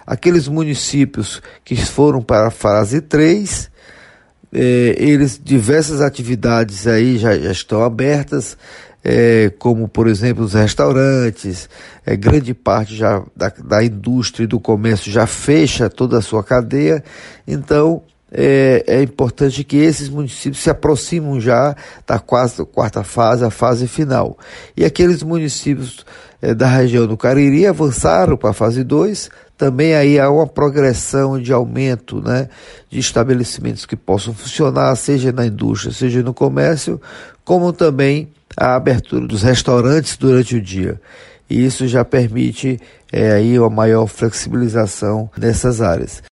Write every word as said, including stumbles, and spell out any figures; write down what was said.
Aqueles municípios que foram para a fase três, eh, eles, diversas atividades aí já, já estão abertas, eh, como por exemplo os restaurantes, eh, grande parte já da, da indústria e do comércio já fecha toda a sua cadeia. Então é, é importante que esses municípios se aproximam já da quarta, quarta fase, a fase final. E aqueles municípios eh, da região do Cariri avançaram para a fase dois. Também aí há uma progressão de aumento, né, de estabelecimentos que possam funcionar, seja na indústria, seja no comércio, como também a abertura dos restaurantes durante o dia. E isso já permite é, aí uma maior flexibilização nessas áreas.